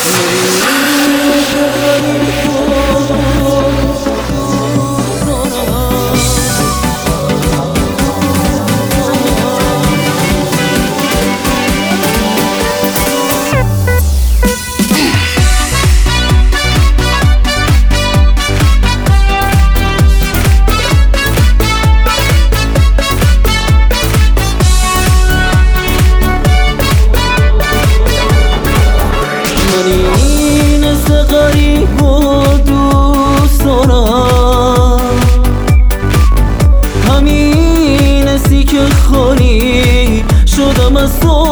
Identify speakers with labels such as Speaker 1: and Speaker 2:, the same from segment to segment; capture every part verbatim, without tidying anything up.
Speaker 1: این است غریب و دوست دارم، همین استی که خالی شدم از تو.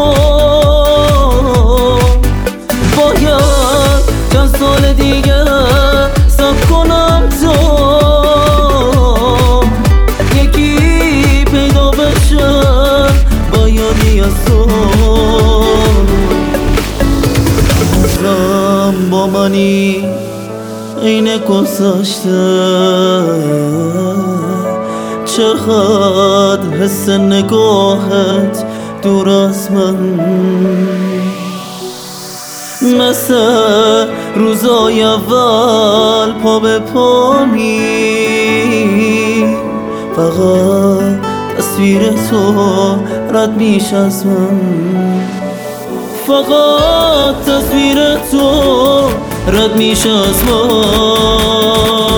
Speaker 1: باید چند سال دیگه صبر کنم تا یکی پیدا بشه با یادی از تو. با منی عین گذشته، چقدر حس نگاهت دور از من، مثل روزای اول پا به پامی، فقط تصویر تو رد میشه از من، فقط تصویر تو رد میشه از من.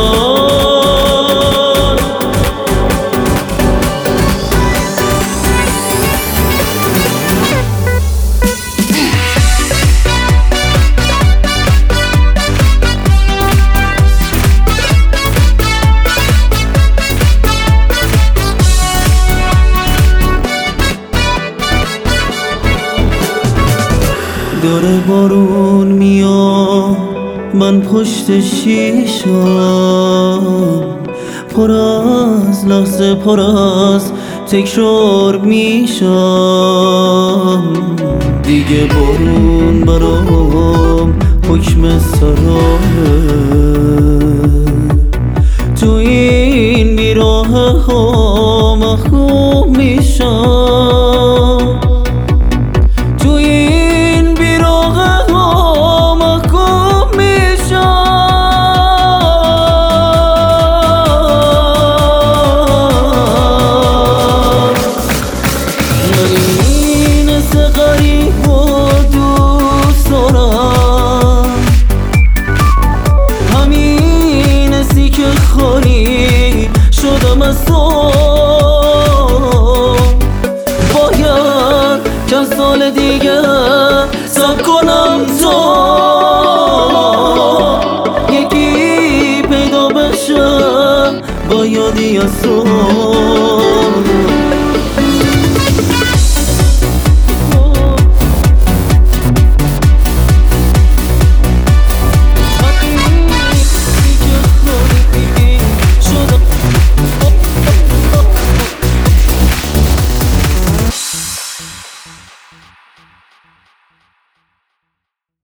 Speaker 1: داره بارون میاد، من پشت شیشم پر از لحظه، پر از تکرار میشم. دیگه بارون برام حکم سرامه، تو این بیراه ها محکوم میشم، تو این شدم از تو. باید چند سال دیگه صبر کنم تا یکی پیدا بشه با یادی از تو.